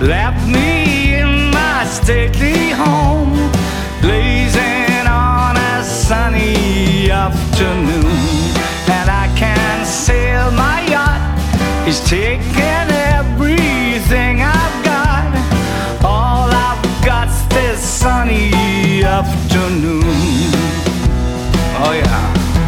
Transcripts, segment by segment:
left me in my stately home, blazing on a sunny afternoon. And I can sail my yacht, he's taking everything I've got. All I've got's this sunny afternoon. Oh yeah.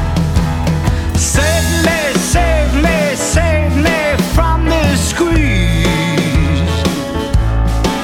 Save me, save me, save me from this squeeze.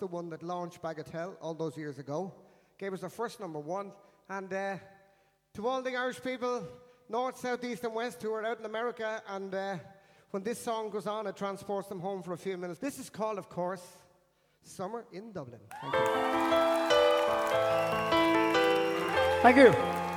the one that launched Bagatelle all those years ago. Gave us our first #1. And to all the Irish people, north, south, east and west, who are out in America, and when this song goes on, it transports them home for a few minutes. This is called, of course, Summer in Dublin. Thank you. Thank you.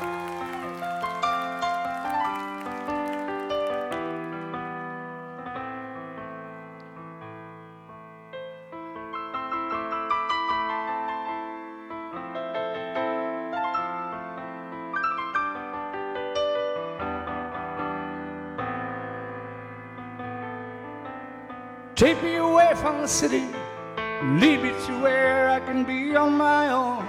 Take me away from the city, lead me to where I can be on my own.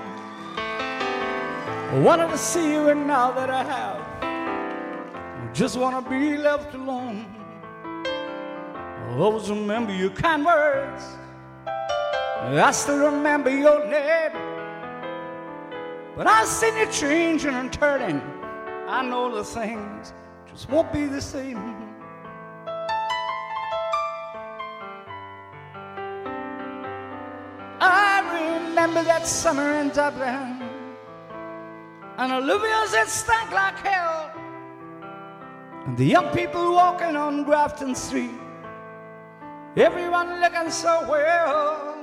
I wanted to see you, and now that I have, I just want to be left alone. I'll always remember your kind words, I still remember your name. But I've seen you changing and turning, I know the things just won't be the same. Remember that summer in Dublin, and Olivia's it stank like hell, and the young people walking on Grafton Street, everyone looking so well.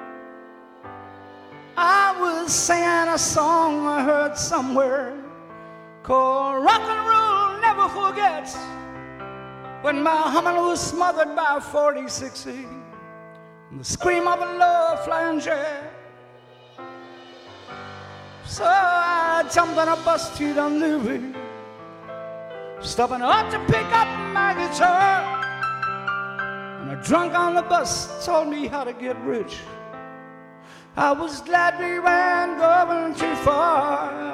I was singing a song I heard somewhere called Rock and Roll Never Forgets, when my humming was smothered by a 40-60 and the scream of a low flying jet. So I jumped on a bus to Dunleavy, stopping up to pick up my guitar. And a drunk on the bus told me how to get rich. I was glad we weren't going too far.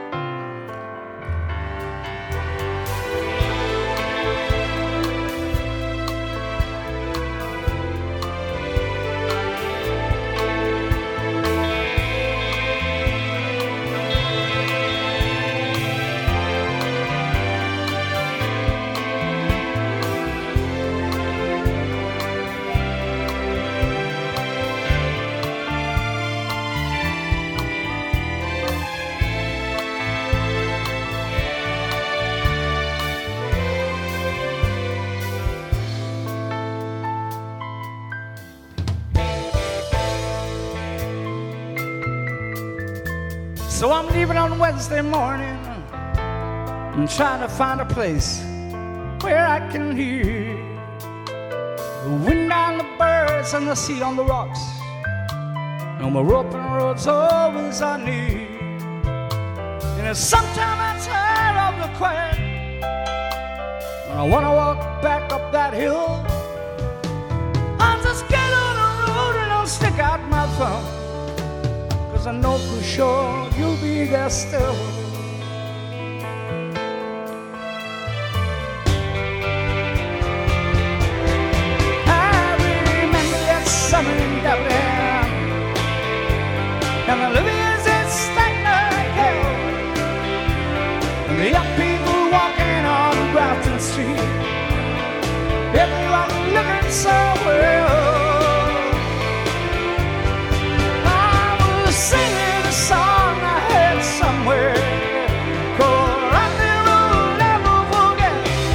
So I'm leaving on Wednesday morning and trying to find a place where I can hear the wind on the birds and the sea on the rocks, and my rope and road's always I need. And sometimes I'm tired of the quiet, and I want to walk back up that hill. I'll just get on the road and I'll stick out my thumb, 'cause I know for sure you'll be there still. I remember that summer in Dublin, and Olivia's it stank like hell, and the young people walking on Grafton Street, everyone looking so well. Singing a song I heard somewhere called Rock and Roll Never Forget,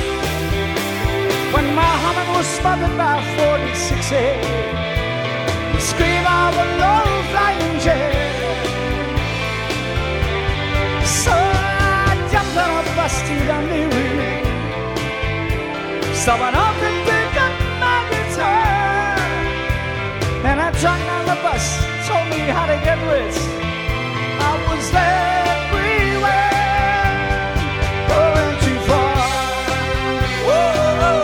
when my humming was smothered by 40-60, the scream of a low flying jet. So I jumped on a bus to Dunleavy, stopping off to pick up my guitar, and I jumped on the bus, told me how to get rich. I was everywhere, going too far. Whoa.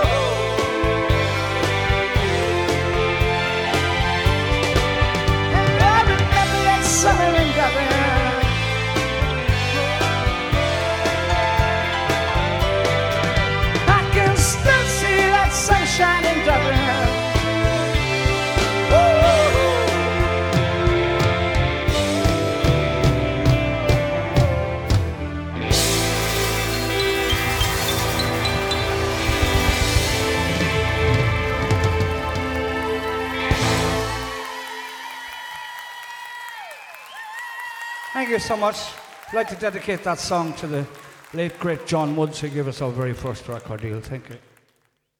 And I remember that summer in Dublin. I can still see that sunshine in Dublin. you so much. I'd like to dedicate that song to the late, great John Woods, who gave us our very first record deal. Thank you.